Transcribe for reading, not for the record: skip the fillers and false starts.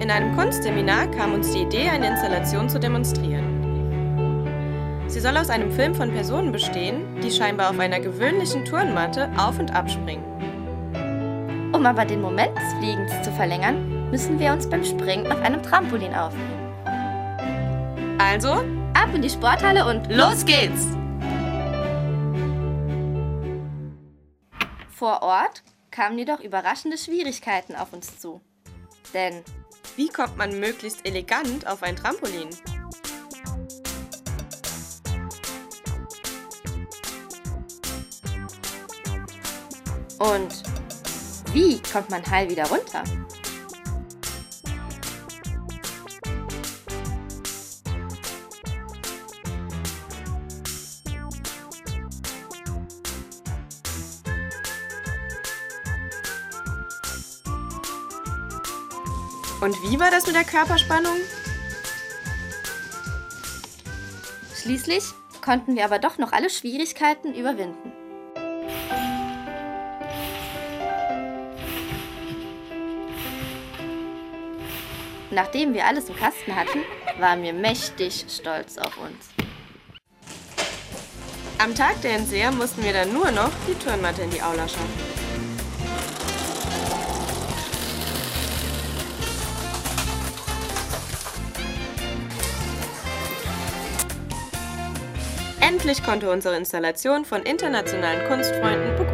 In einem Kunstseminar kam uns die Idee, eine Installation zu demonstrieren. Sie soll aus einem Film von Personen bestehen, die scheinbar auf einer gewöhnlichen Turnmatte auf- und abspringen. Um aber den Moment des Fliegens zu verlängern, müssen wir uns beim Springen auf einem Trampolin aufheben. Also, Ab in die Sporthalle und los geht's! vor Ort kamen jedoch überraschende Schwierigkeiten auf uns zu. Denn Wie kommt man möglichst elegant auf ein Trampolin? und wie kommt man heil wieder runter? Und wie war das mit der Körperspannung? Schließlich konnten wir aber doch noch alle Schwierigkeiten überwinden. Nachdem wir alles im Kasten hatten, waren wir mächtig stolz auf uns. Am Tag der Entseher mussten wir dann nur noch die Turnmatte in die Aula schaffen. Endlich konnte unsere Installation von internationalen Kunstfreunden